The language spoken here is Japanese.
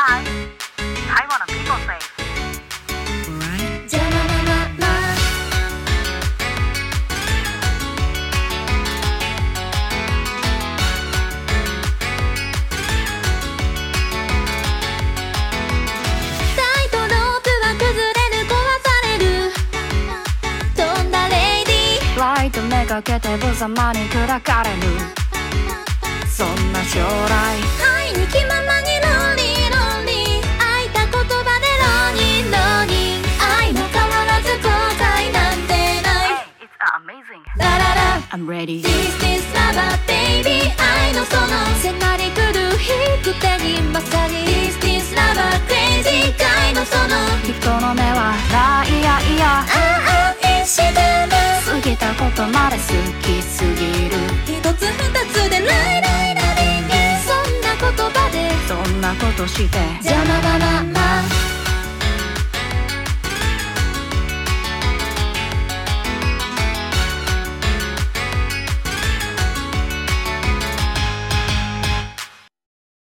Hi, Taiwan people say. Alright. じゃままままタイトロープは崩れる壊される飛んだレイディーライトめがけて無様に砕かれるそんな将来愛に気ままにロンリーロンリー空いた言葉でロニーロニー愛も変わらず後悔なんてない Hey, it's amazing. ラララ I'm ready This is lover baby 愛のその迫り来る引く手にまさに This is lover crazy 愛のその人の目はないやいやああ愛してる過ぎたことまで好きすぎる一つ二つでライライラリンそんな言葉でそんなことしてじゃまままま